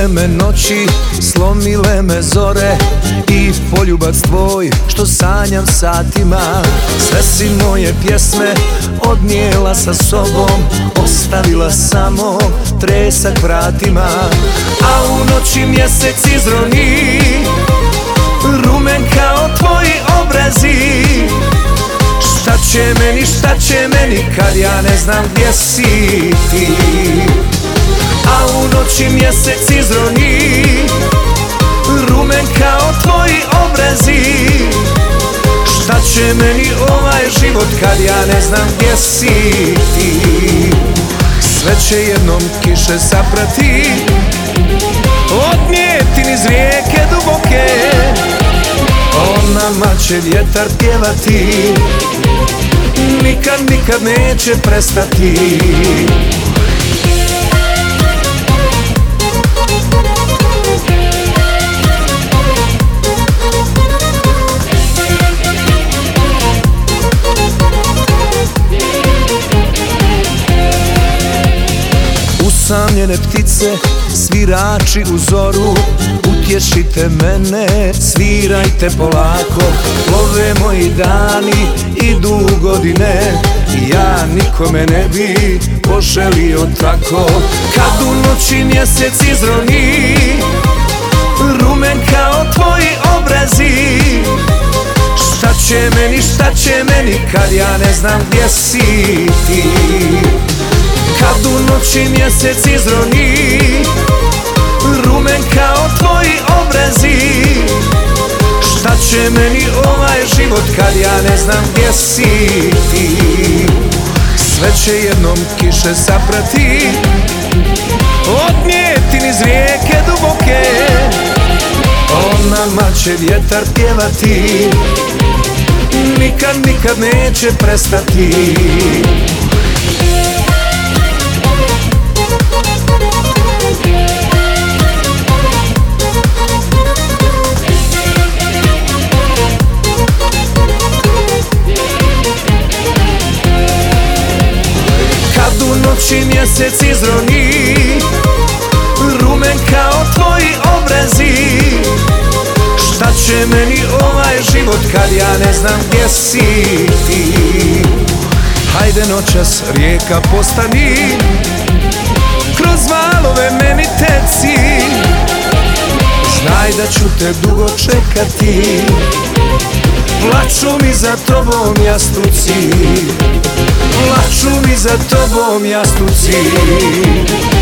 Ubile me noći, slomile me zore i poljubac tvoj što sanjam satima. Sve si moje pjesme odnijela sa sobom, ostavila samo tresak vratima. A u noći mjesec izroni, rumen kao tvoji obrazi. Šta će meni kad ja ne znam gdje si ti? A u noći mjesec izroni, rumen kao tvoji obrazi. Šta će meni ovaj život kad ja ne znam gdje si ti? Sve će jednom kiše saprati, odnijeti niz rijeke duboke. O nama će vjetar pjevati, nikad neće prestati. Usamljene ptice, svirači u zoru, utješite mene, svirajte polako. Plove moji dani, idu godine, ja nikome ne bi poželio tako. Kad u noći mjesec izroni, rumen kao tvoji obrazi. Šta će meni kad ja ne znam gdje si ti? Kad u noći mjesec izroni, rumen kao tvoji obrazi. Šta će meni ovaj život kad ja ne znam gdje si ti? Sve će jednom kiše saprati, odnijeti niz rijeke duboke. O nama će vjetar pjevati, nikad neće prestati. Noći mjesec izroni, rumen kao tvoji obrazi. Šta će meni ovaj život kad ja ne znam gdje si ti? Hajde noćas rijeka postani, kroz valove meni teci. Znaj da ću te dugo čekati, plaču mi za tobom jastuci. Plaču mi za tobom jastuci.